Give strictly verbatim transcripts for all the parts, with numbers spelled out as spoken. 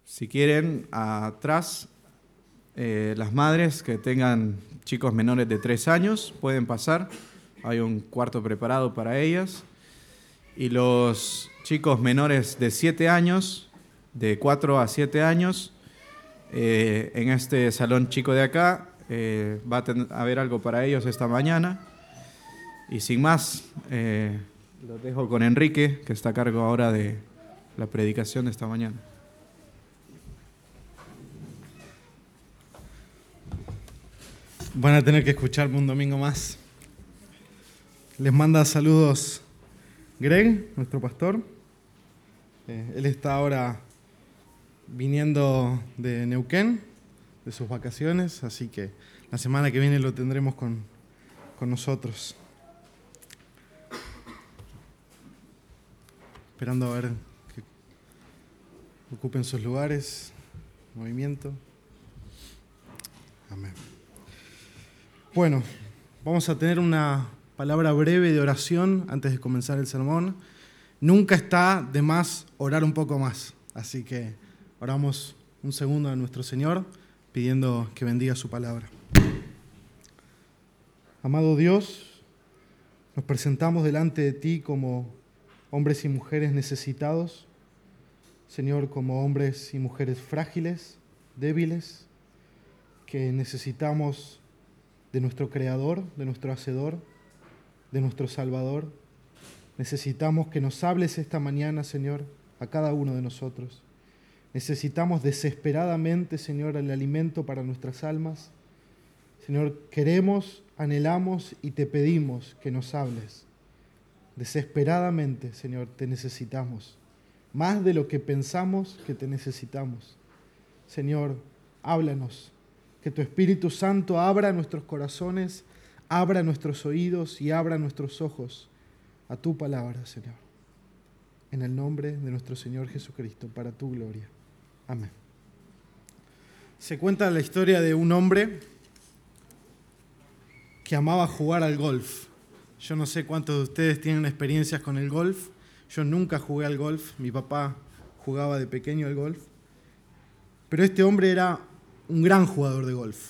Si quieren, atrás, eh, las madres que tengan chicos menores de tres años pueden pasar. Hay un cuarto preparado para ellas. Y los chicos menores de siete años, de cuatro a siete años, eh, en este salón chico de acá, eh, va a ten- haber algo para ellos esta mañana. Y sin más, eh, los dejo con Enrique, que está a cargo ahora de la predicación de esta mañana. Van a tener que escucharme un domingo más. Les manda saludos Greg, nuestro pastor. Eh, él está ahora viniendo de Neuquén, de sus vacaciones, así que la semana que viene lo tendremos con, con nosotros. Esperando a ver que ocupen sus lugares, movimiento. Amén. Bueno, vamos a tener una palabra breve de oración antes de comenzar el sermón. Nunca está de más orar un poco más, así que oramos un segundo a nuestro Señor pidiendo que bendiga su palabra. Amado Dios, nos presentamos delante de ti como hombres y mujeres necesitados, Señor, como hombres y mujeres frágiles, débiles, que necesitamos de nuestro Creador, de nuestro Hacedor, de nuestro Salvador. Necesitamos que nos hables esta mañana, Señor, a cada uno de nosotros. Necesitamos desesperadamente, Señor, el alimento para nuestras almas. Señor, queremos, anhelamos y te pedimos que nos hables. Desesperadamente, Señor, te necesitamos. Más de lo que pensamos que te necesitamos. Señor, háblanos. Que tu Espíritu Santo abra nuestros corazones, abra nuestros oídos y abra nuestros ojos a tu palabra, Señor. En el nombre de nuestro Señor Jesucristo, para tu gloria. Amén. Se cuenta la historia de un hombre que amaba jugar al golf. Yo no sé cuántos de ustedes tienen experiencias con el golf. Yo nunca jugué al golf. Mi papá jugaba de pequeño al golf. Pero este hombre era un gran jugador de golf.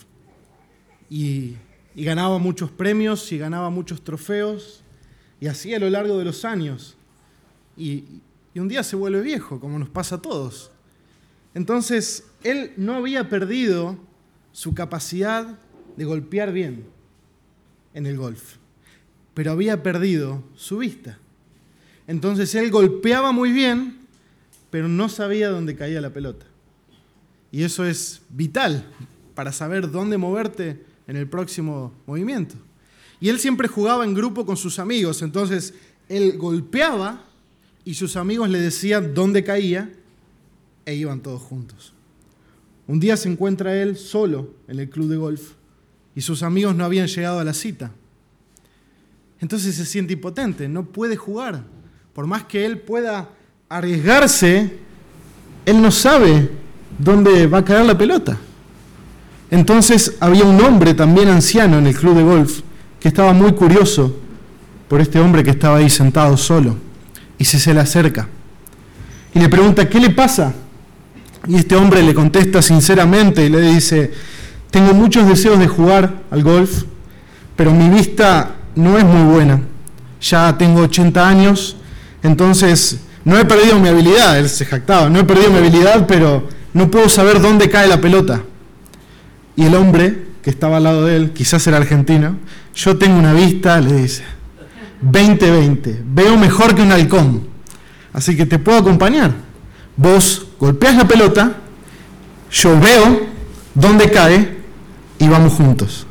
Y, y ganaba muchos premios y ganaba muchos trofeos. Y así a lo largo de los años. Y, y un día se vuelve viejo, como nos pasa a todos. Entonces, él no había perdido su capacidad de golpear bien en el golf, pero había perdido su vista. Entonces, él golpeaba muy bien, pero no sabía dónde caía la pelota. Y eso es vital para saber dónde moverte en el próximo movimiento. Y él siempre jugaba en grupo con sus amigos, entonces él golpeaba y sus amigos le decían dónde caía e iban todos juntos. Un día se encuentra él solo en el club de golf y sus amigos no habían llegado a la cita. Entonces se siente impotente, no puede jugar. Por más que él pueda arriesgarse, él no sabe dónde va a caer la pelota. Entonces había un hombre también anciano en el club de golf que estaba muy curioso por este hombre que estaba ahí sentado solo, y se, se le acerca y le pregunta ¿qué le pasa? Y este hombre le contesta sinceramente y le dice: tengo muchos deseos de jugar al golf, pero mi vista no es muy buena, ya tengo ochenta años, entonces no he perdido mi habilidad. Él se jactaba, no he perdido mi habilidad, pero no puedo saber dónde cae la pelota. Y el hombre que estaba al lado de él, quizás era argentino, yo tengo una vista, le dice, veinte veinte, veo mejor que un halcón, así que te puedo acompañar. Vos golpeás la pelota, yo veo dónde cae y vamos juntos.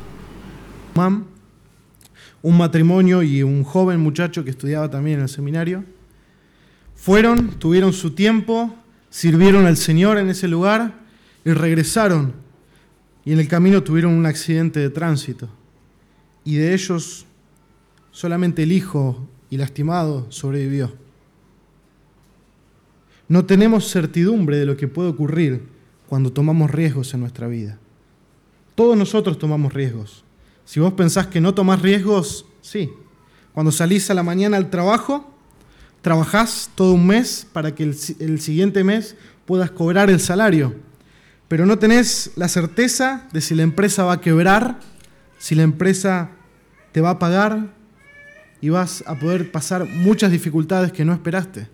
Un matrimonio y un joven muchacho que estudiaba también en el seminario, fueron, tuvieron su tiempo, sirvieron al Señor en ese lugar y regresaron. Y en el camino tuvieron un accidente de tránsito. Y de ellos, solamente el hijo y lastimado sobrevivió. No tenemos certidumbre de lo que puede ocurrir cuando tomamos riesgos en nuestra vida. Todos nosotros tomamos riesgos. Si vos pensás que no tomás riesgos, sí. Cuando salís a la mañana al trabajo, trabajás todo un mes para que el, el siguiente mes puedas cobrar el salario, pero no tenés la certeza de si la empresa va a quebrar, si la empresa te va a pagar y vas a poder pasar muchas dificultades que no esperaste.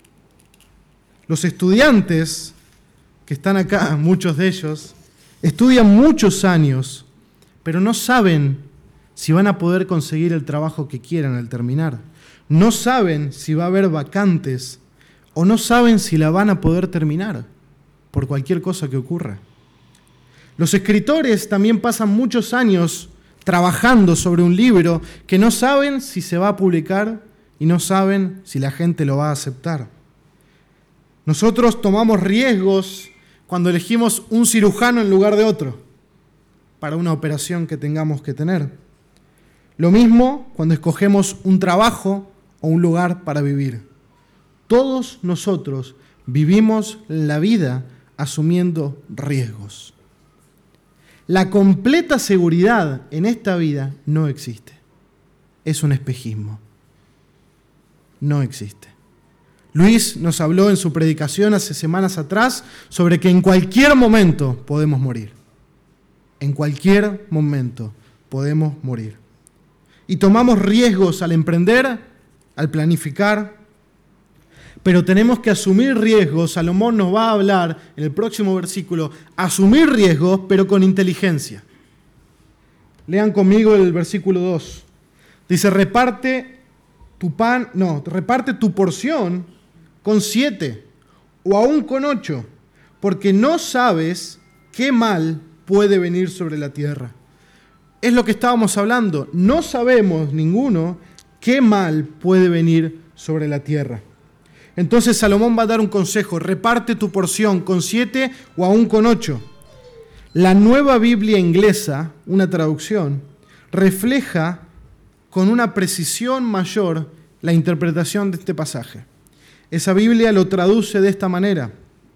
Los estudiantes que están acá, muchos de ellos, estudian muchos años, pero no saben si van a poder conseguir el trabajo que quieran al terminar. No saben si va a haber vacantes o no saben si la van a poder terminar por cualquier cosa que ocurra. Los escritores también pasan muchos años trabajando sobre un libro que no saben si se va a publicar y no saben si la gente lo va a aceptar. Nosotros tomamos riesgos cuando elegimos un cirujano en lugar de otro para una operación que tengamos que tener. Lo mismo cuando escogemos un trabajo o un lugar para vivir. Todos nosotros vivimos la vida asumiendo riesgos. La completa seguridad en esta vida no existe. Es un espejismo. No existe. Luis nos habló en su predicación hace semanas atrás sobre que en cualquier momento podemos morir. En cualquier momento podemos morir. Y tomamos riesgos al emprender, al planificar, pero tenemos que asumir riesgos. Salomón nos va a hablar en el próximo versículo, asumir riesgos, pero con inteligencia. Lean conmigo el versículo dos. Dice, reparte tu pan, no, reparte tu porción con siete o aún con ocho, porque no sabes qué mal puede venir sobre la tierra. Es lo que estábamos hablando. No sabemos ninguno qué mal puede venir sobre la tierra. Entonces Salomón va a dar un consejo. Reparte tu porción con siete o aún con ocho. La Nueva Biblia Inglesa, una traducción, refleja con una precisión mayor la interpretación de este pasaje. Esa Biblia lo traduce de esta manera.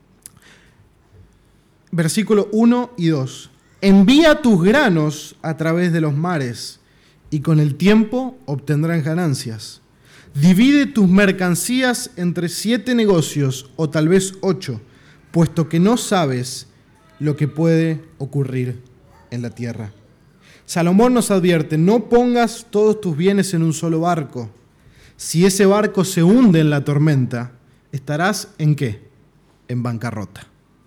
Versículo uno y dos. Envía tus granos a través de los mares y con el tiempo obtendrán ganancias. Divide tus mercancías entre siete negocios o tal vez ocho, puesto que no sabes lo que puede ocurrir en la tierra. Salomón nos advierte, no pongas todos tus bienes en un solo barco. Si ese barco se hunde en la tormenta, ¿estarás en qué? En bancarrota.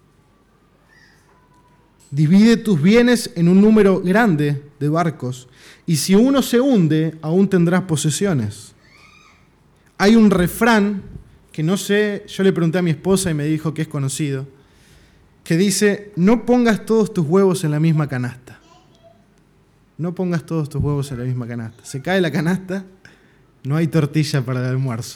Divide tus bienes en un número grande de barcos, y si uno se hunde, aún tendrás posesiones. Hay un refrán que no sé, yo le pregunté a mi esposa y me dijo que es conocido, que dice, no pongas todos tus huevos en la misma canasta. No pongas todos tus huevos en la misma canasta. Se cae la canasta, no hay tortilla para el almuerzo.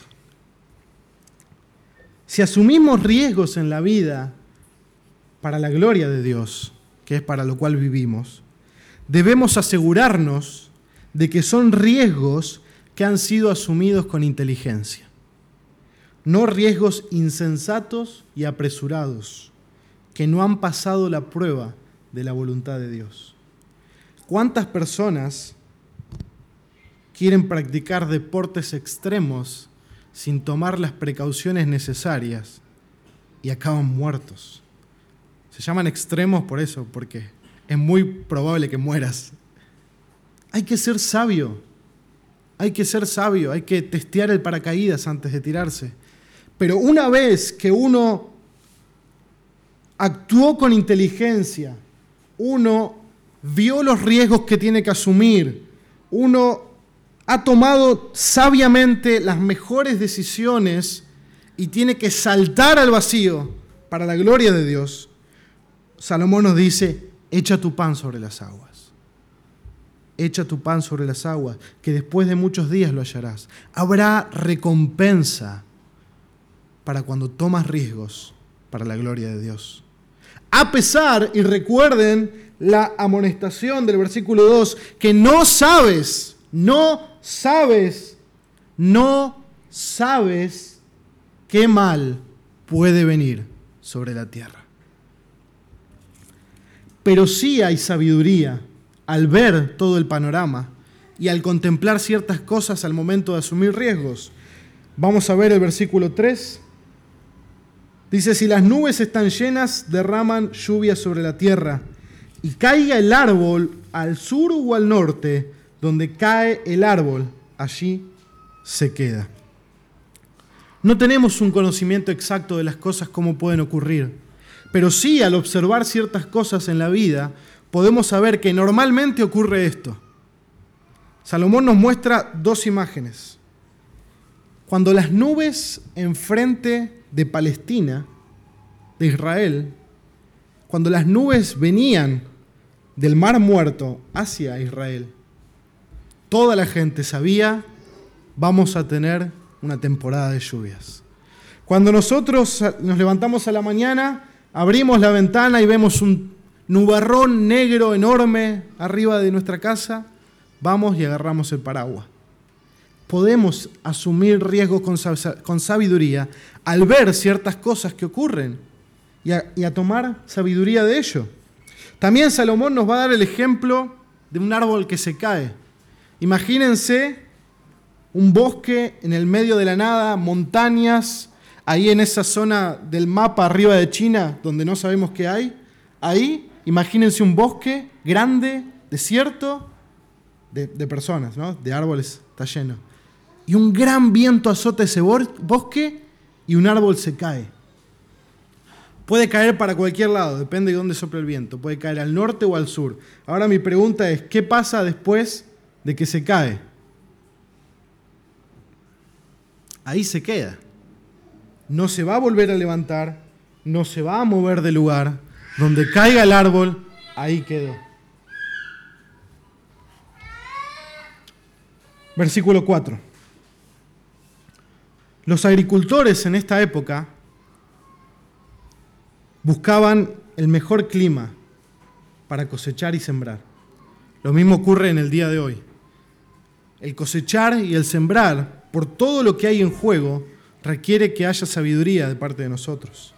Si asumimos riesgos en la vida para la gloria de Dios, que es para lo cual vivimos, debemos asegurarnos de que son riesgos que han sido asumidos con inteligencia, no riesgos insensatos y apresurados, que no han pasado la prueba de la voluntad de Dios. ¿Cuántas personas quieren practicar deportes extremos sin tomar las precauciones necesarias y acaban muertos? Se llaman extremos por eso, porque es muy probable que mueras. Hay que ser sabio, hay que ser sabio, hay que testear el paracaídas antes de tirarse. Pero una vez que uno actuó con inteligencia, uno vio los riesgos que tiene que asumir, uno ha tomado sabiamente las mejores decisiones y tiene que saltar al vacío para la gloria de Dios, Salomón nos dice, echa tu pan sobre las aguas. Echa tu pan sobre las aguas, que después de muchos días lo hallarás. Habrá recompensa para cuando tomas riesgos para la gloria de Dios. A pesar, y recuerden la amonestación del versículo dos, que no sabes, no sabes, no sabes qué mal puede venir sobre la tierra. Pero sí hay sabiduría al ver todo el panorama y al contemplar ciertas cosas al momento de asumir riesgos. Vamos a ver el versículo tres. Dice, si las nubes están llenas, derraman lluvia sobre la tierra, y caiga el árbol al sur o al norte, donde cae el árbol, allí se queda. No tenemos un conocimiento exacto de las cosas cómo pueden ocurrir, pero sí, al observar ciertas cosas en la vida, podemos saber que normalmente ocurre esto. Salomón nos muestra dos imágenes. Cuando las nubes enfrente de Palestina, de Israel, cuando las nubes venían del Mar Muerto hacia Israel, toda la gente sabía, vamos a tener una temporada de lluvias. Cuando nosotros nos levantamos a la mañana, abrimos la ventana y vemos un nubarrón negro enorme arriba de nuestra casa, vamos y agarramos el paraguas. Podemos asumir riesgos con sabiduría al ver ciertas cosas que ocurren y a, y a tomar sabiduría de ello. También Salomón nos va a dar el ejemplo de un árbol que se cae. Imagínense un bosque en el medio de la nada, montañas, ahí en esa zona del mapa arriba de China, donde no sabemos qué hay. Ahí, imagínense un bosque grande, desierto, de, de personas, ¿no? De árboles, está lleno. Y un gran viento azota ese bosque y un árbol se cae. Puede caer para cualquier lado, depende de dónde sopla el viento. Puede caer al norte o al sur. Ahora mi pregunta es, ¿qué pasa después de que se cae? Ahí se queda. No se va a volver a levantar, no se va a mover del lugar. Donde caiga el árbol, ahí quedó. Versículo cuatro. Los agricultores en esta época buscaban el mejor clima para cosechar y sembrar. Lo mismo ocurre en el día de hoy. El cosechar y el sembrar, por todo lo que hay en juego, requiere que haya sabiduría de parte de nosotros.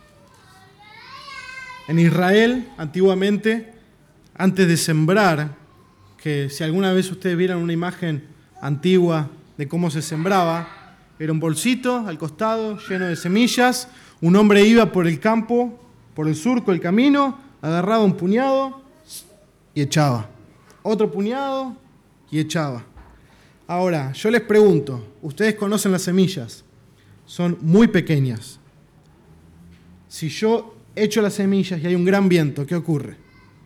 En Israel, antiguamente, antes de sembrar, que si alguna vez ustedes vieran una imagen antigua de cómo se sembraba, era un bolsito al costado lleno de semillas, un hombre iba por el campo, por el surco, el camino, agarraba un puñado y echaba. Otro puñado y echaba. Ahora, yo les pregunto, ustedes conocen las semillas, son muy pequeñas. Si yo echo las semillas y hay un gran viento, ¿qué ocurre?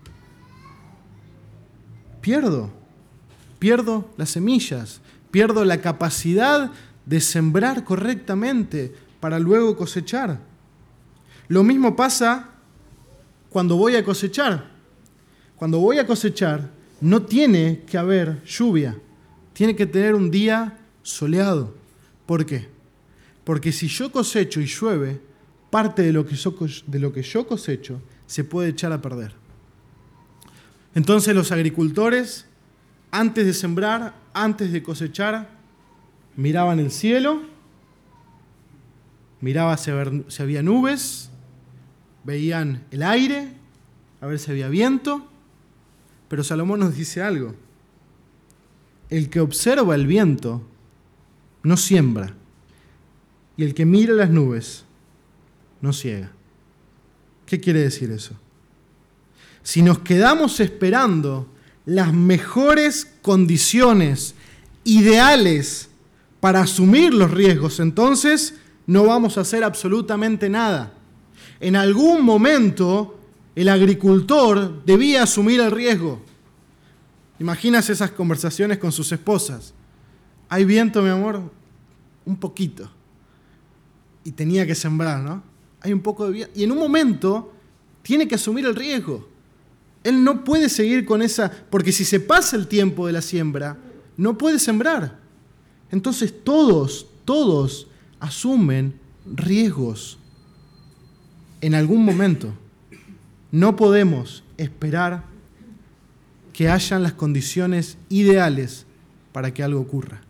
Pierdo, pierdo las semillas, pierdo la capacidad de sembrar correctamente para luego cosechar. Lo mismo pasa cuando voy a cosechar. Cuando voy a cosechar, no tiene que haber lluvia, tiene que tener un día soleado. ¿Por qué? Porque si yo cosecho y llueve, parte de lo que yo, de lo que yo cosecho se puede echar a perder. Entonces los agricultores, antes de sembrar, antes de cosechar, miraban el cielo, miraban si había nubes, veían el aire, a ver si había viento. Pero Salomón nos dice algo. El que observa el viento no siembra, y el que mira las nubes no ciega. ¿Qué quiere decir eso? Si nos quedamos esperando las mejores condiciones ideales para asumir los riesgos, entonces no vamos a hacer absolutamente nada. En algún momento el agricultor debía asumir el riesgo. Imagínate esas conversaciones con sus esposas. ¿Hay viento, mi amor? Un poquito. Y tenía que sembrar, ¿no? Hay un poco de viento. Y en un momento tiene que asumir el riesgo. Él no puede seguir con esa... Porque si se pasa el tiempo de la siembra, no puede sembrar. Entonces todos, todos asumen riesgos en algún momento. No podemos esperar que hayan las condiciones ideales para que algo ocurra.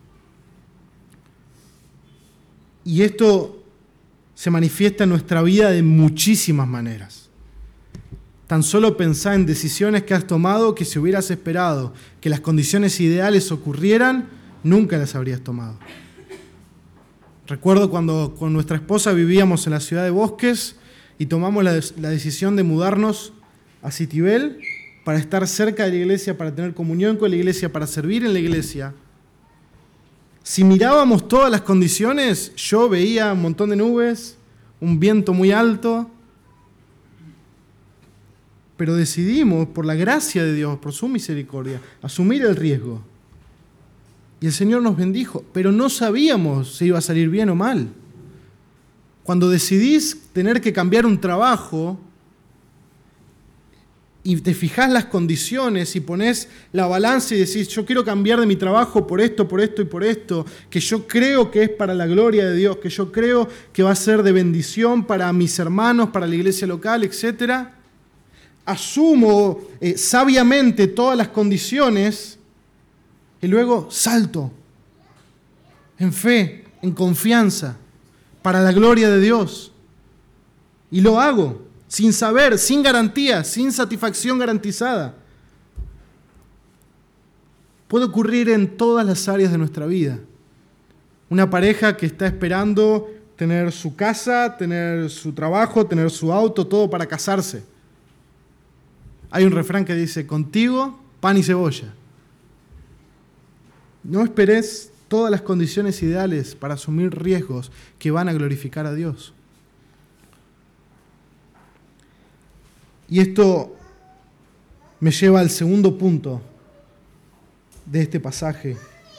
Y esto se manifiesta en nuestra vida de muchísimas maneras. Tan solo pensá en decisiones que has tomado que si hubieras esperado que las condiciones ideales ocurrieran, nunca las habrías tomado. Recuerdo cuando con nuestra esposa vivíamos en la ciudad de Bosques y tomamos la, la decisión de mudarnos a Citibel para estar cerca de la iglesia, para tener comunión con la iglesia, para servir en la iglesia. Si mirábamos todas las condiciones, yo veía un montón de nubes, un viento muy alto, pero decidimos, por la gracia de Dios, por su misericordia, asumir el riesgo. Y el Señor nos bendijo, pero no sabíamos si iba a salir bien o mal. Cuando decidís tener que cambiar un trabajo y te fijás las condiciones y ponés la balanza y decís, yo quiero cambiar de mi trabajo por esto, por esto y por esto, que yo creo que es para la gloria de Dios, que yo creo que va a ser de bendición para mis hermanos, para la iglesia local, etcétera. Asumo eh, sabiamente todas las condiciones y luego salto en fe, en confianza, para la gloria de Dios. Y lo hago sin saber, sin garantía, sin satisfacción garantizada. Puede ocurrir en todas las áreas de nuestra vida. Una pareja que está esperando tener su casa, tener su trabajo, tener su auto, todo para casarse. Hay un refrán que dice, contigo, pan y cebolla. No esperes todas las condiciones ideales para asumir riesgos que van a glorificar a Dios. Y esto me lleva al segundo punto de este pasaje.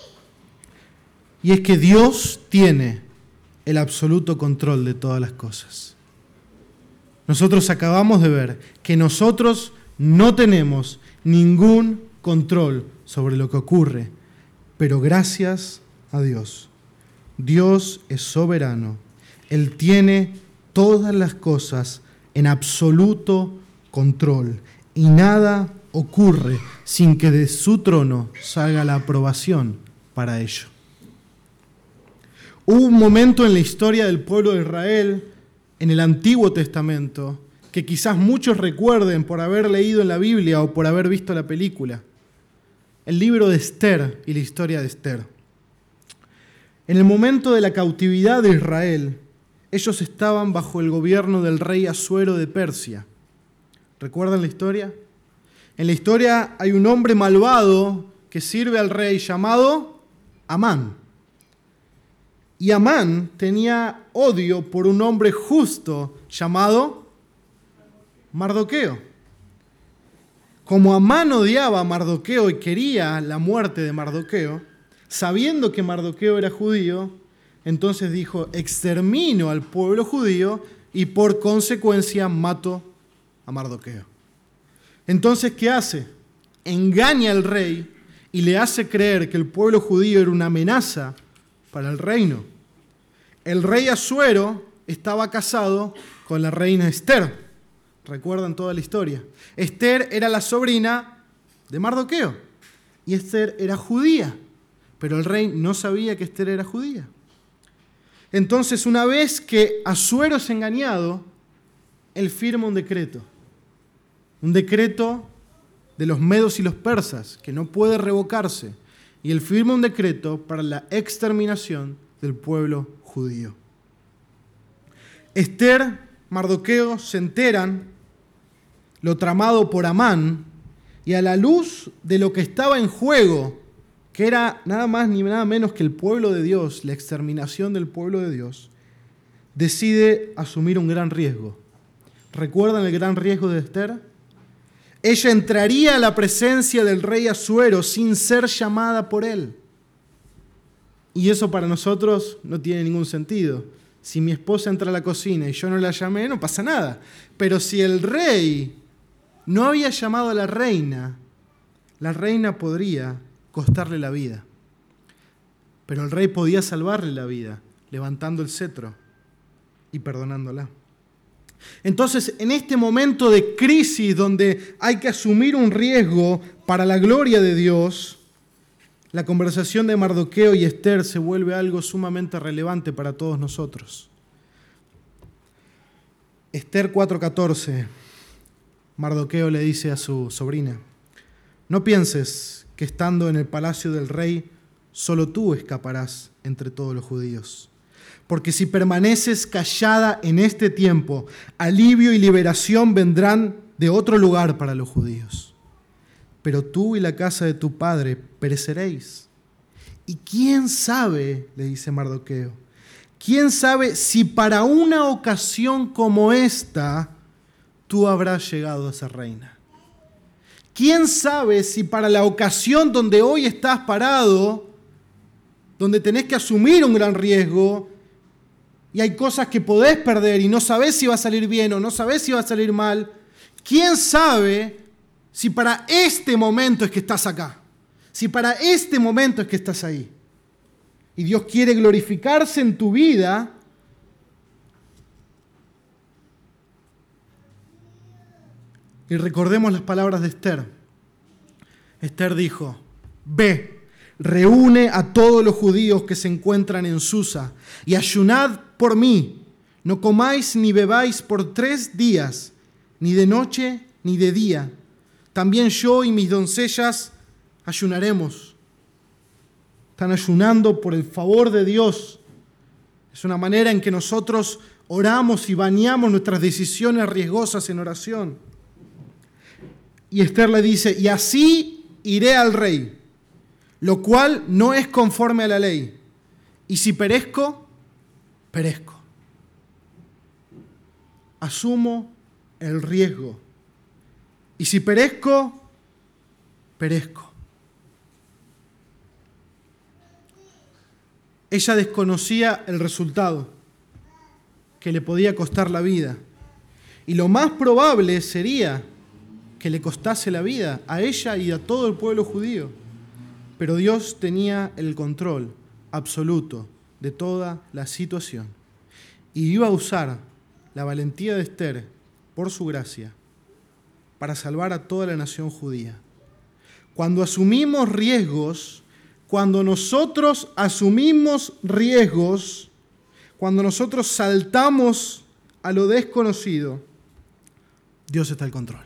Y es que Dios tiene el absoluto control de todas las cosas. Nosotros acabamos de ver que nosotros no tenemos ningún control sobre lo que ocurre, pero gracias a Dios. Dios es soberano. Él tiene todas las cosas en absoluto control y nada ocurre sin que de su trono salga la aprobación para ello. Hubo un momento en la historia del pueblo de Israel, en el Antiguo Testamento, que quizás muchos recuerden por haber leído en la Biblia o por haber visto la película. El libro de Esther y la historia de Esther. En el momento de la cautividad de Israel, ellos estaban bajo el gobierno del rey Asuero de Persia. ¿Recuerdan la historia? En la historia hay un hombre malvado que sirve al rey llamado Amán. Y Amán tenía odio por un hombre justo llamado Mardoqueo. Como Amán odiaba a Mardoqueo y quería la muerte de Mardoqueo, sabiendo que Mardoqueo era judío, entonces dijo, extermino al pueblo judío y por consecuencia mato a Mardoqueo. Entonces, ¿qué hace? Engaña al rey y le hace creer que el pueblo judío era una amenaza para el reino. El rey Asuero estaba casado con la reina Esther. ¿Recuerdan toda la historia? Esther era la sobrina de Mardoqueo y Esther era judía, pero el rey no sabía que Esther era judía. Entonces, una vez que Asuero es engañado, él firma un decreto. Un decreto de los medos y los persas, que no puede revocarse. Y él firma un decreto para la exterminación del pueblo judío. Esther, Mardoqueo se enteran lo tramado por Amán, y a la luz de lo que estaba en juego, que era nada más ni nada menos que el pueblo de Dios, la exterminación del pueblo de Dios, decide asumir un gran riesgo. ¿Recuerdan el gran riesgo de Esther? Ella entraría a la presencia del rey Asuero sin ser llamada por él. Y eso para nosotros no tiene ningún sentido. Si mi esposa entra a la cocina y yo no la llamé, no pasa nada. Pero si el rey no había llamado a la reina, la reina podría costarle la vida. Pero el rey podía salvarle la vida, levantando el cetro y perdonándola. Entonces, en este momento de crisis donde hay que asumir un riesgo para la gloria de Dios, la conversación de Mardoqueo y Esther se vuelve algo sumamente relevante para todos nosotros. Esther cuatro catorce, Mardoqueo le dice a su sobrina, no pienses que estando en el palacio del rey, solo tú escaparás entre todos los judíos. Porque si permaneces callada en este tiempo, alivio y liberación vendrán de otro lugar para los judíos. Pero tú y la casa de tu padre pereceréis. Y quién sabe, le dice Mardoqueo, quién sabe si para una ocasión como esta tú habrás llegado a ser reina. ¿Quién sabe si para la ocasión donde hoy estás parado, donde tenés que asumir un gran riesgo y hay cosas que podés perder y no sabés si va a salir bien o no sabés si va a salir mal, quién sabe si para este momento es que estás acá, si para este momento es que estás ahí? Y Dios quiere glorificarse en tu vida. Y recordemos las palabras de Esther. Esther dijo, ve, reúne a todos los judíos que se encuentran en Susa y ayunad por mí. No comáis ni bebáis por tres días, ni de noche ni de día. También yo y mis doncellas ayunaremos. Están ayunando por el favor de Dios. Es una manera en que nosotros oramos y bañamos nuestras decisiones riesgosas en oración. Y Esther le dice, y así iré al rey, lo cual no es conforme a la ley. Y si perezco, perezco. Asumo el riesgo. Y si perezco, perezco. Ella desconocía el resultado, que le podía costar la vida. Y lo más probable sería que le costase la vida a ella y a todo el pueblo judío. Pero Dios tenía el control absoluto de toda la situación. Y iba a usar la valentía de Esther, por su gracia, para salvar a toda la nación judía. Cuando asumimos riesgos, cuando nosotros asumimos riesgos, cuando nosotros saltamos a lo desconocido, Dios está al control.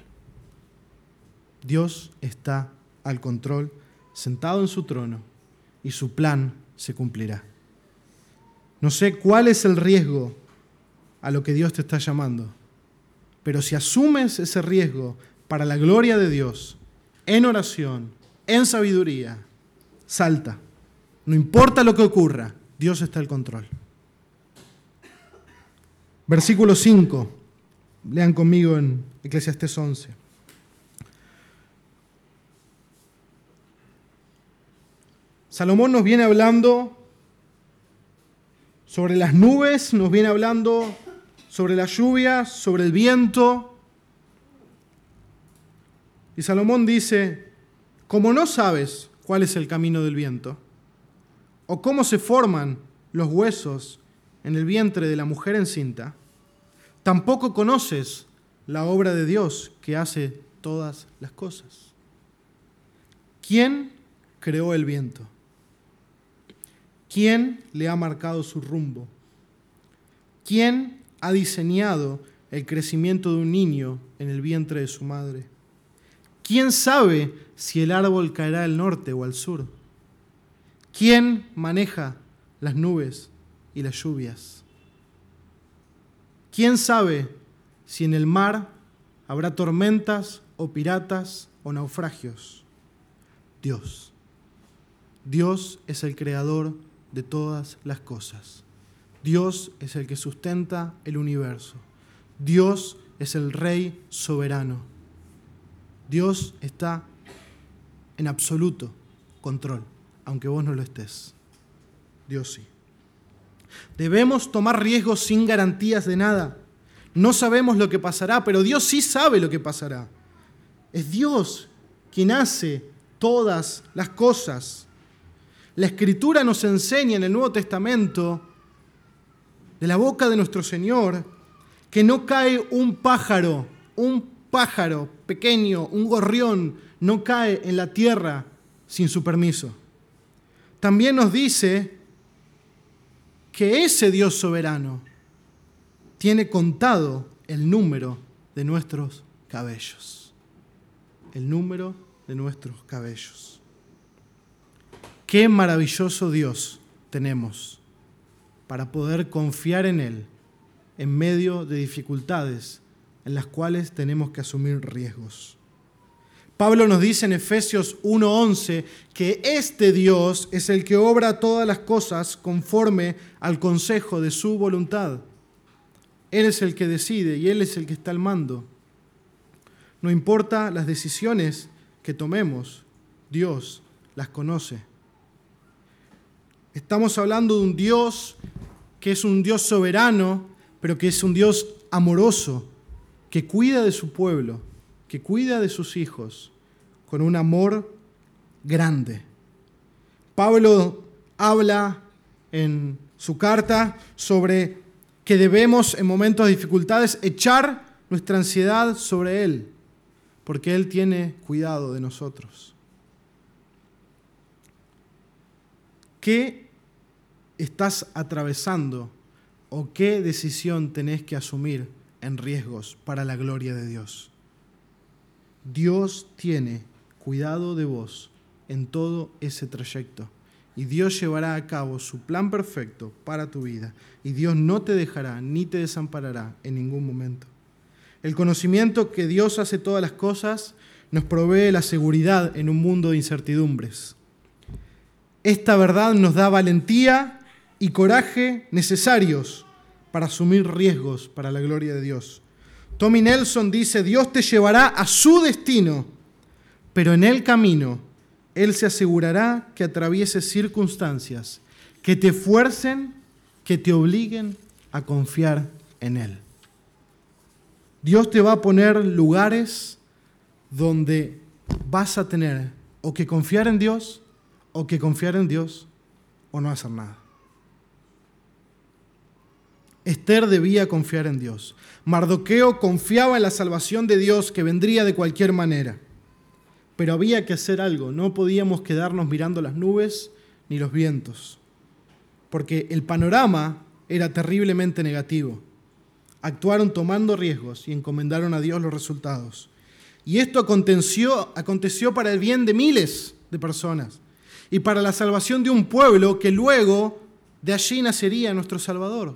Dios está al control, sentado en su trono, y su plan se cumplirá. No sé cuál es el riesgo a lo que Dios te está llamando, pero si asumes ese riesgo para la gloria de Dios, en oración, en sabiduría, salta. No importa lo que ocurra, Dios está al control. Versículo cinco. Lean conmigo en Eclesiastés once. Salomón nos viene hablando sobre las nubes, nos viene hablando sobre la lluvia, sobre el viento. Y Salomón dice, como no sabes cuál es el camino del viento, o cómo se forman los huesos en el vientre de la mujer encinta, tampoco conoces la obra de Dios que hace todas las cosas. ¿Quién creó el viento? ¿Quién le ha marcado su rumbo? ¿Quién ha diseñado el crecimiento de un niño en el vientre de su madre? ¿Quién sabe si el árbol caerá al norte o al sur? ¿Quién maneja las nubes y las lluvias? ¿Quién sabe si en el mar habrá tormentas o piratas o naufragios? Dios. Dios es el creador de todas las cosas. Dios es el que sustenta el universo. Dios es el Rey soberano. Dios está en absoluto control, aunque vos no lo estés. Dios sí. Debemos tomar riesgos sin garantías de nada. No sabemos lo que pasará, pero Dios sí sabe lo que pasará. Es Dios quien hace todas las cosas. La Escritura nos enseña en el Nuevo Testamento, de la boca de nuestro Señor, que no cae un pájaro, un pájaro pequeño, un gorrión, no cae en la tierra sin su permiso. También nos dice que ese Dios soberano tiene contado el número de nuestros cabellos. El número de nuestros cabellos. Qué maravilloso Dios tenemos. para poder confiar en Él en medio de dificultades en las cuales tenemos que asumir riesgos. Pablo nos dice en Efesios uno once que este Dios es el que obra todas las cosas conforme al consejo de su voluntad. Él es el que decide y Él es el que está al mando. No importa las decisiones que tomemos, Dios las conoce. Estamos hablando de un Dios que es un Dios soberano, pero que es un Dios amoroso, que cuida de su pueblo, que cuida de sus hijos, con un amor grande. Pablo habla en su carta sobre que debemos en momentos de dificultades echar nuestra ansiedad sobre Él, porque Él tiene cuidado de nosotros. ¿Qué estás atravesando o qué decisión tenés que asumir en riesgos para la gloria de Dios? Dios tiene cuidado de vos en todo ese trayecto y Dios llevará a cabo su plan perfecto para tu vida y Dios no te dejará ni te desamparará en ningún momento. El conocimiento que Dios hace todas las cosas nos provee la seguridad en un mundo de incertidumbres. Esta verdad nos da valentía y coraje necesarios para asumir riesgos para la gloria de Dios. Tommy Nelson dice: Dios te llevará a su destino, pero en el camino Él se asegurará que atravieses circunstancias que te fuercen, que te obliguen a confiar en Él. Dios te va a poner lugares donde vas a tener o que confiar en Dios, o que confiar en Dios, o no hacer nada. Esther debía confiar en Dios. Mardoqueo confiaba en la salvación de Dios que vendría de cualquier manera. Pero había que hacer algo. No podíamos quedarnos mirando las nubes ni los vientos, porque el panorama era terriblemente negativo. Actuaron tomando riesgos y encomendaron a Dios los resultados. Y esto aconteció, aconteció para el bien de miles de personas y para la salvación de un pueblo que luego de allí nacería nuestro Salvador.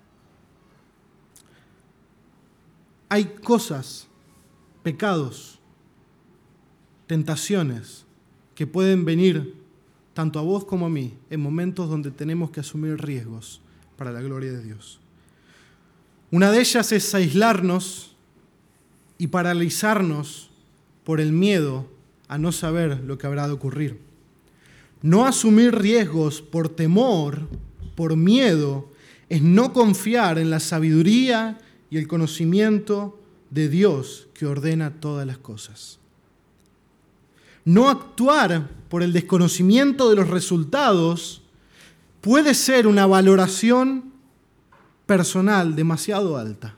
Hay cosas, pecados, tentaciones que pueden venir tanto a vos como a mí en momentos donde tenemos que asumir riesgos para la gloria de Dios. Una de ellas es aislarnos y paralizarnos por el miedo a no saber lo que habrá de ocurrir. No asumir riesgos por temor, por miedo, es no confiar en la sabiduría y el conocimiento de Dios que ordena todas las cosas. No actuar por el desconocimiento de los resultados puede ser una valoración personal demasiado alta.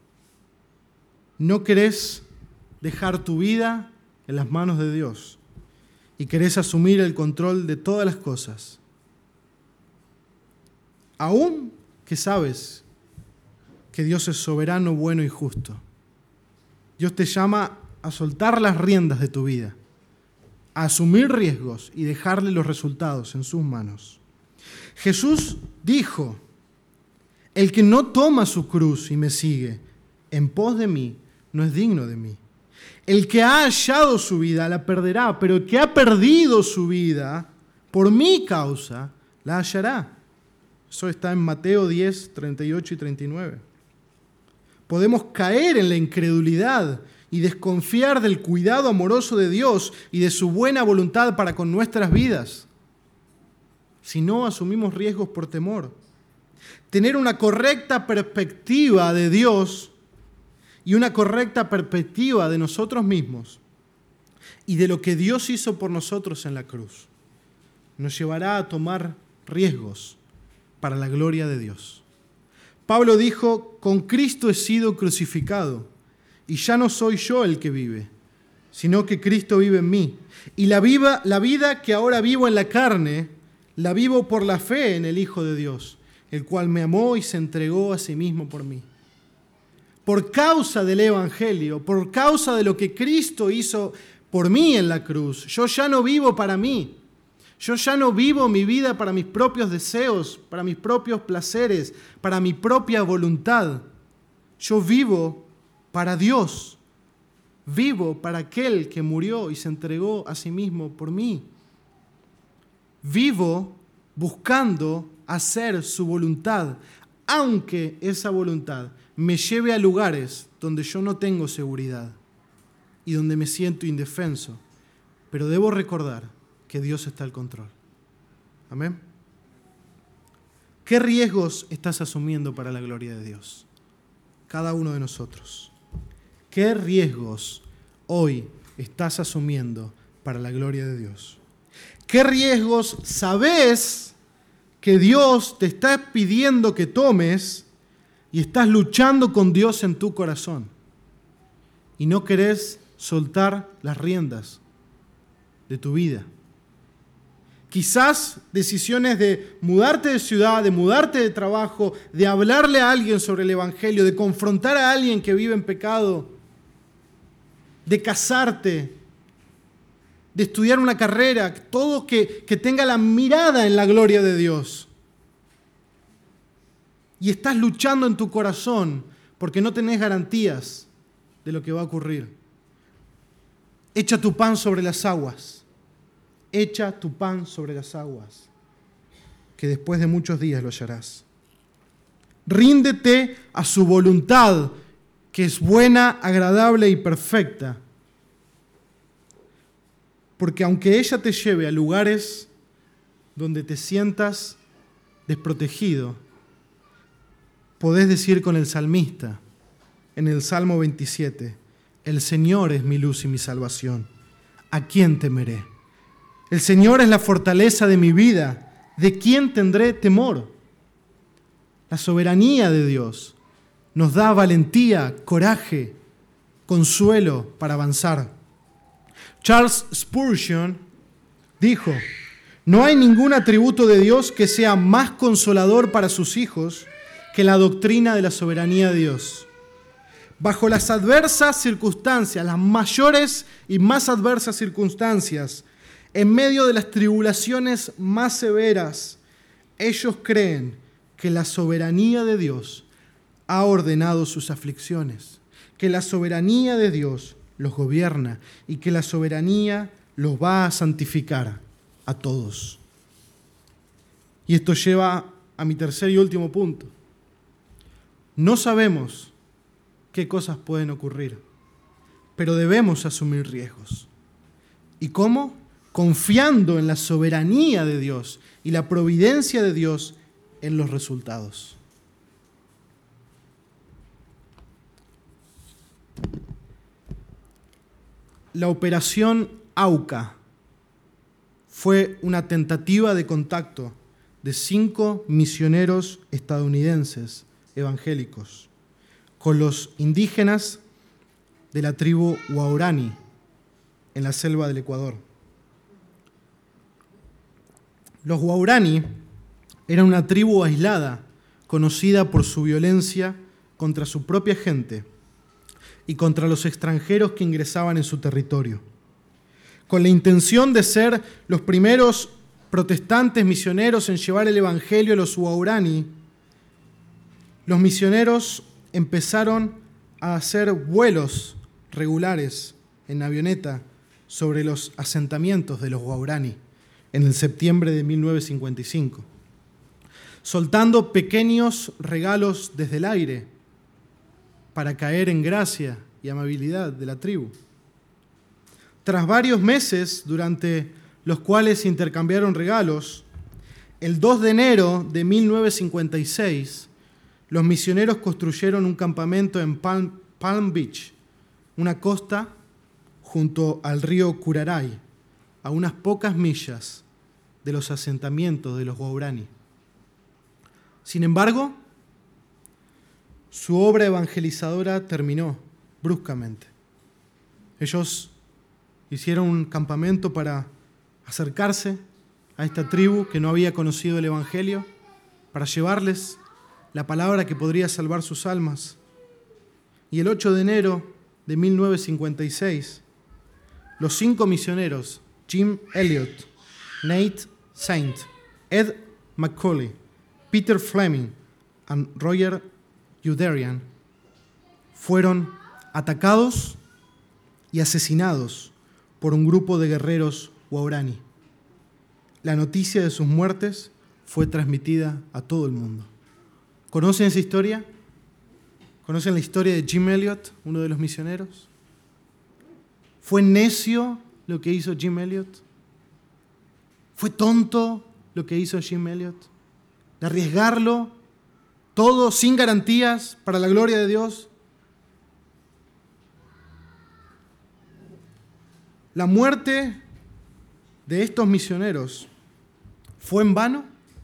No querés dejar tu vida en las manos de Dios y querés asumir el control de todas las cosas, aún que sabes que Dios es soberano, bueno y justo. Dios te llama a soltar las riendas de tu vida, a asumir riesgos y dejarle los resultados en sus manos. Jesús dijo: el que no toma su cruz y me sigue en pos de mí, no es digno de mí. El que ha hallado su vida la perderá, pero el que ha perdido su vida por mi causa la hallará. Eso está en Mateo diez, treinta y ocho y treinta y nueve. Podemos caer en la incredulidad y desconfiar del cuidado amoroso de Dios y de su buena voluntad para con nuestras vidas si no asumimos riesgos por temor. Tener una correcta perspectiva de Dios y una correcta perspectiva de nosotros mismos y de lo que Dios hizo por nosotros en la cruz nos llevará a tomar riesgos para la gloria de Dios. Pablo dijo: con Cristo he sido crucificado y ya no soy yo el que vive, sino que Cristo vive en mí. Y la, viva, la vida que ahora vivo en la carne, la vivo por la fe en el Hijo de Dios, el cual me amó y se entregó a sí mismo por mí. Por causa del Evangelio, por causa de lo que Cristo hizo por mí en la cruz, yo ya no vivo para mí. Yo ya no vivo mi vida para mis propios deseos, para mis propios placeres, para mi propia voluntad. Yo vivo para Dios. Vivo para aquel que murió y se entregó a sí mismo por mí. Vivo buscando hacer su voluntad, aunque esa voluntad me lleve a lugares donde yo no tengo seguridad y donde me siento indefenso. Pero debo recordar que Dios está al control. Amén. ¿Qué riesgos estás asumiendo para la gloria de Dios? Cada uno de nosotros. ¿Qué riesgos hoy estás asumiendo para la gloria de Dios? ¿Qué riesgos sabes que Dios te está pidiendo que tomes y estás luchando con Dios en tu corazón y no querés soltar las riendas de tu vida? Quizás decisiones de mudarte de ciudad, de mudarte de trabajo, de hablarle a alguien sobre el Evangelio, de confrontar a alguien que vive en pecado, de casarte, de estudiar una carrera, todo que, que tenga la mirada en la gloria de Dios. Y estás luchando en tu corazón porque no tenés garantías de lo que va a ocurrir. Echa tu pan sobre las aguas. Echa tu pan sobre las aguas, que después de muchos días lo hallarás. Ríndete a su voluntad, que es buena, agradable y perfecta. Porque aunque ella te lleve a lugares donde te sientas desprotegido, podés decir con el salmista en el Salmo veintisiete, el Señor es mi luz y mi salvación. ¿A quién temeré? El Señor es la fortaleza de mi vida. ¿De quién tendré temor? La soberanía de Dios nos da valentía, coraje, consuelo para avanzar. Charles Spurgeon dijo, no hay ningún atributo de Dios que sea más consolador para sus hijos que la doctrina de la soberanía de Dios. Bajo las adversas circunstancias, las mayores y más adversas circunstancias, en medio de las tribulaciones más severas, ellos creen que la soberanía de Dios ha ordenado sus aflicciones, que la soberanía de Dios los gobierna y que la soberanía los va a santificar a todos. Y esto lleva a mi tercer y último punto. No sabemos qué cosas pueden ocurrir, pero debemos asumir riesgos. ¿Y cómo? Confiando en la soberanía de Dios y la providencia de Dios en los resultados. La operación AUCA fue una tentativa de contacto de cinco misioneros estadounidenses evangélicos con los indígenas de la tribu Waorani en la selva del Ecuador. Los Waorani eran una tribu aislada, conocida por su violencia contra su propia gente y contra los extranjeros que ingresaban en su territorio. Con la intención de ser los primeros protestantes misioneros en llevar el evangelio a los Waorani, los misioneros empezaron a hacer vuelos regulares en avioneta sobre los asentamientos de los Waorani en el septiembre de mil novecientos cincuenta y cinco, soltando pequeños regalos desde el aire para caer en gracia y amabilidad de la tribu. Tras varios meses durante los cuales intercambiaron regalos, el dos de enero de mil novecientos cincuenta y seis, los misioneros construyeron un campamento en Palm, Palm Beach, una costa junto al río Curaray, a unas pocas millas de los asentamientos de los Waorani. Sin embargo, su obra evangelizadora terminó bruscamente. Ellos hicieron un campamento para acercarse a esta tribu que no había conocido el Evangelio, para llevarles la palabra que podría salvar sus almas. Y el ocho de enero de mil novecientos cincuenta y seis, los cinco misioneros, Jim Elliot, Nate Saint, Ed McCauley, Peter Fleming y Roger Youderian fueron atacados y asesinados por un grupo de guerreros Waorani. La noticia de sus muertes fue transmitida a todo el mundo. ¿Conocen esa historia? ¿Conocen la historia de Jim Elliot, uno de los misioneros? ¿Fue necio lo que hizo Jim Elliot? ¿Fue tonto lo que hizo Jim Elliot? ¿De arriesgarlo todo sin garantías para la gloria de Dios? ¿La muerte de estos misioneros fue en vano?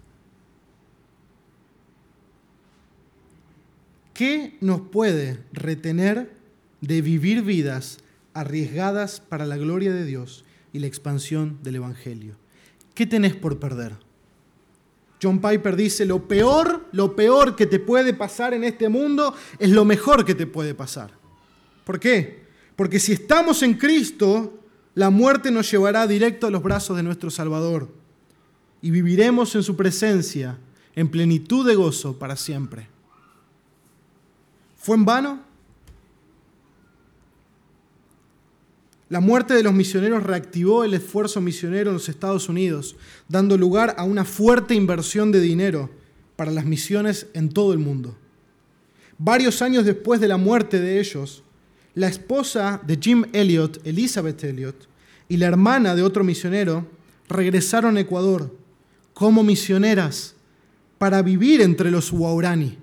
¿Qué nos puede retener de vivir vidas arriesgadas para la gloria de Dios y la expansión del Evangelio? ¿Qué tenés por perder? John Piper dice, lo peor, lo peor que te puede pasar en este mundo es lo mejor que te puede pasar. ¿Por qué? Porque si estamos en Cristo, la muerte nos llevará directo a los brazos de nuestro Salvador y viviremos en su presencia en plenitud de gozo para siempre. ¿Fue en vano? La muerte de los misioneros reactivó el esfuerzo misionero en los Estados Unidos, dando lugar a una fuerte inversión de dinero para las misiones en todo el mundo. Varios años después de la muerte de ellos, la esposa de Jim Elliot, Elizabeth Elliot, y la hermana de otro misionero regresaron a Ecuador como misioneras para vivir entre los Waorani.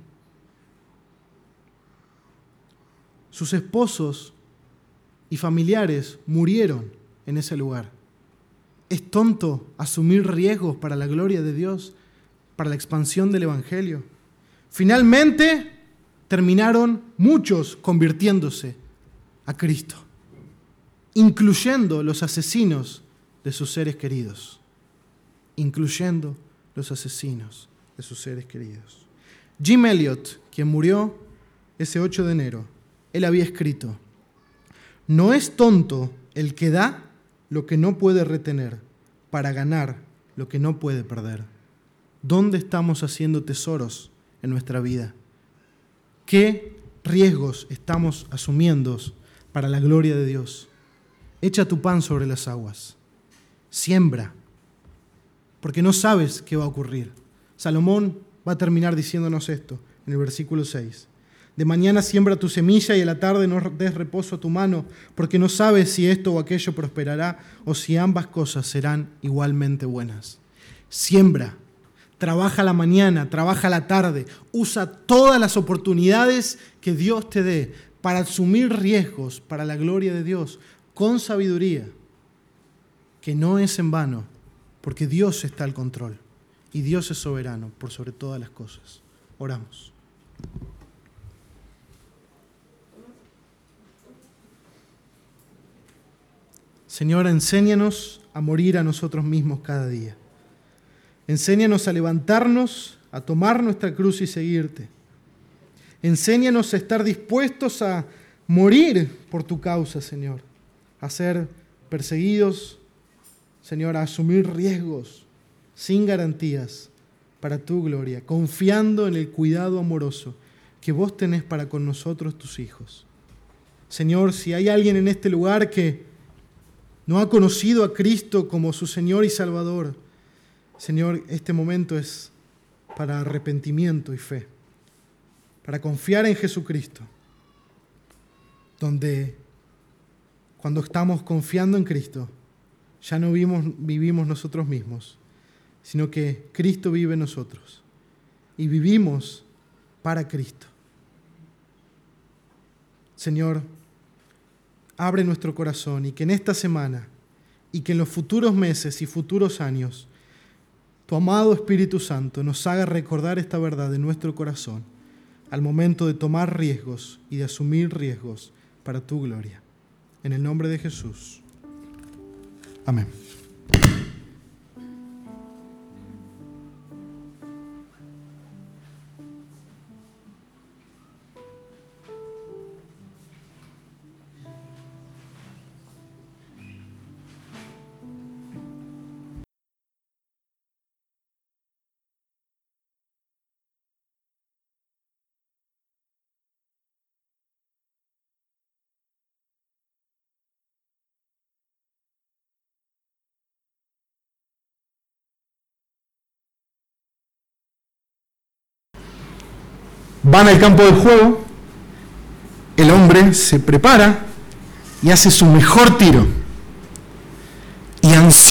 Sus esposos y familiares murieron en ese lugar. ¿Es tonto asumir riesgos para la gloria de Dios, para la expansión del Evangelio? Finalmente, terminaron muchos convirtiéndose a Cristo, incluyendo los asesinos de sus seres queridos. Incluyendo los asesinos de sus seres queridos. Jim Elliot, quien murió ese ocho de enero, él había escrito: no es tonto el que da lo que no puede retener para ganar lo que no puede perder. ¿Dónde estamos haciendo tesoros en nuestra vida? ¿Qué riesgos estamos asumiendo para la gloria de Dios? Echa tu pan sobre las aguas. Siembra, porque no sabes qué va a ocurrir. Salomón va a terminar diciéndonos esto en el versículo seis. De mañana siembra tu semilla y a la tarde no des reposo a tu mano, porque no sabes si esto o aquello prosperará o si ambas cosas serán igualmente buenas. Siembra, trabaja la mañana, trabaja la tarde, usa todas las oportunidades que Dios te dé para asumir riesgos para la gloria de Dios con sabiduría, que no es en vano, porque Dios está al control y Dios es soberano por sobre todas las cosas. Oramos. Señor, enséñanos a morir a nosotros mismos cada día. Enséñanos a levantarnos, a tomar nuestra cruz y seguirte. Enséñanos a estar dispuestos a morir por tu causa, Señor. A ser perseguidos, Señor, a asumir riesgos sin garantías para tu gloria, confiando en el cuidado amoroso que vos tenés para con nosotros, tus hijos. Señor, si hay alguien en este lugar que no ha conocido a Cristo como su Señor y Salvador, Señor, este momento es para arrepentimiento y fe, para confiar en Jesucristo, donde cuando estamos confiando en Cristo, ya no vivimos, vivimos nosotros mismos, sino que Cristo vive en nosotros y vivimos para Cristo. Señor, abre nuestro corazón y que en esta semana y que en los futuros meses y futuros años tu amado Espíritu Santo nos haga recordar esta verdad en nuestro corazón al momento de tomar riesgos y de asumir riesgos para tu gloria. En el nombre de Jesús. Amén. Van al campo de juego, el hombre se prepara y hace su mejor tiro. Y